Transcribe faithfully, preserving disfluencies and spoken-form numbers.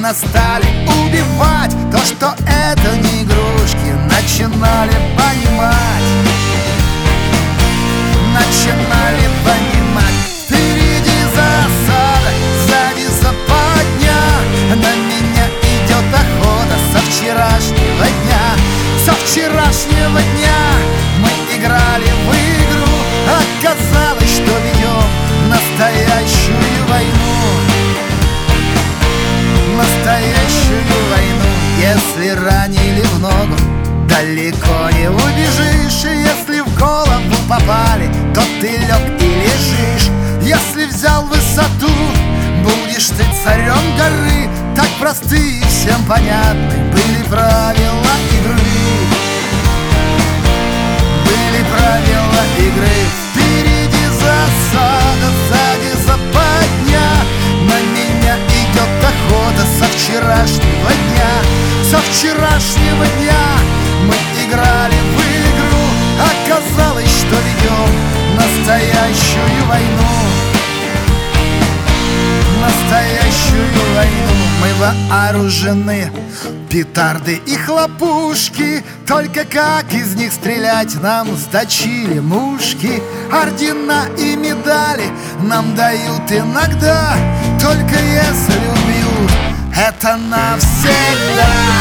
нас стали убивать, то, что это не игрушки, начинали понимать. Начинали понимать. Впереди засада, сзади западня. На меня идет охота со вчерашнего дня. Со вчерашнего дня мы играли в игру. Оказалось, что ведем настоящую войну. Настоящую войну. Если ранили в ногу, далеко не убежишь. И если в голову попали, то ты лег и лежишь. Если взял высоту, будешь ты царем горы. Так просты и всем понятны были правила игры. Были правила игры. Впереди засада, сзади западня. На меня идет охота со вчерашнего дня. Со вчерашнего дня мы играли в игру. Оказалось, что ведем настоящую войну. Настоящую войну. Мы вооружены, петарды и хлопушки. Только как из них стрелять нам сточили мушки. Ордена и медали нам дают иногда, только если убьют, это навсегда.